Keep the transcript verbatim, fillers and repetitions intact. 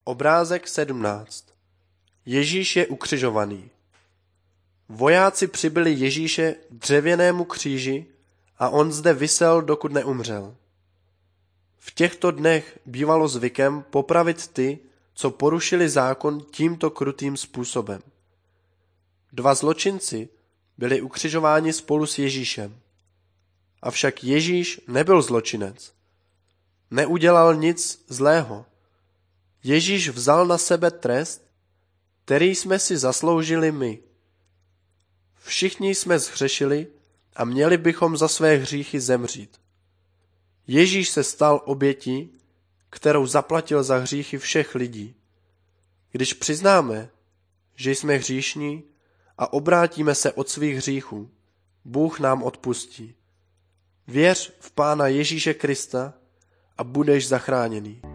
Obrázek sedmnáct. Ježíš je ukřižovaný. Vojáci přibyli Ježíše k dřevěnému kříži a on zde visel, dokud neumřel. V těchto dnech bývalo zvykem popravit ty, co porušili zákon tímto krutým způsobem. Dva zločinci byli ukřižováni spolu s Ježíšem. Avšak Ježíš nebyl zločinec. Neudělal nic zlého. Ježíš vzal na sebe trest, který jsme si zasloužili my. Všichni jsme zhřešili a měli bychom za své hříchy zemřít. Ježíš se stal obětí, kterou zaplatil za hříchy všech lidí. Když přiznáme, že jsme hříšní a obrátíme se od svých hříchů, Bůh nám odpustí. Věř v Pána Ježíše Krista a budeš zachráněný.